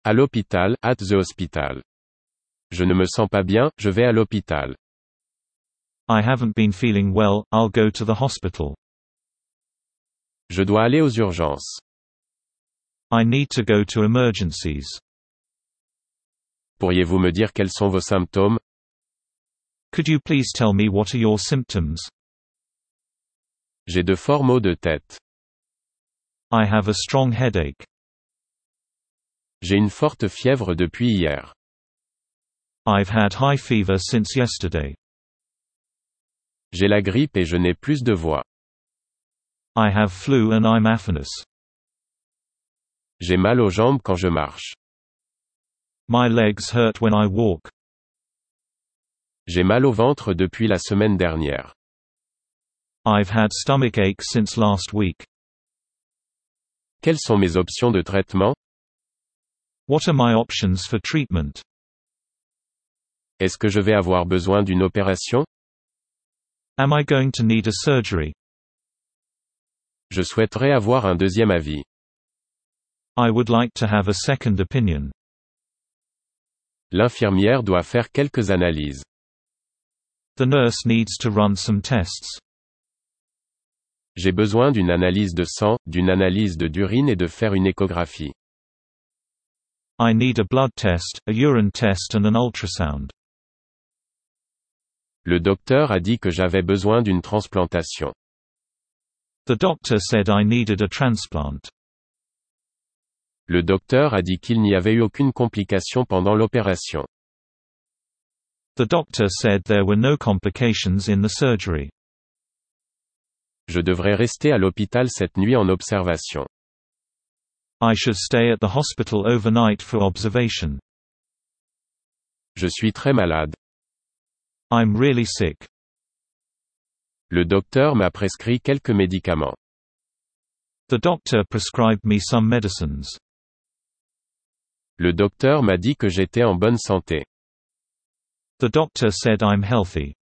À l'hôpital, at the hospital. Je ne me sens pas bien, je vais à l'hôpital. I haven't been feeling well, I'll go to the hospital. Je dois aller aux urgences. I need to go to emergencies. Pourriez-vous me dire quels sont vos symptômes? Could you please tell me what are your symptoms? J'ai de forts maux de tête. I have a strong headache. J'ai une forte fièvre depuis hier. I've had high fever since yesterday. J'ai la grippe et je n'ai plus de voix. I have flu and I'm aphonous. J'ai mal aux jambes quand je marche. My legs hurt when I walk. J'ai mal au ventre depuis la semaine dernière. I've had stomach ache since last week. Quelles sont mes options de traitement? What are my options for treatment? Est-ce que je vais avoir besoin d'une opération? Am I going to need a surgery? Je souhaiterais avoir un deuxième avis. I would like to have a second opinion. L'infirmière doit faire quelques analyses. The nurse needs to run some tests. J'ai besoin d'une analyse de sang, d'une analyse d'urine et de faire une échographie. I need a blood test, a urine test and an ultrasound. Le docteur a dit que j'avais besoin d'une transplantation. The doctor said I needed a transplant. Le docteur a dit qu'il n'y avait eu aucune complication pendant l'opération. The doctor said there were no complications in the surgery. Je devrais rester à l'hôpital cette nuit en observation. I should stay at the hospital overnight for observation. Je suis très malade. I'm really sick. Le docteur m'a prescrit quelques médicaments. The doctor prescribed me some medicines. Le docteur m'a dit que j'étais en bonne santé. The doctor said I'm healthy.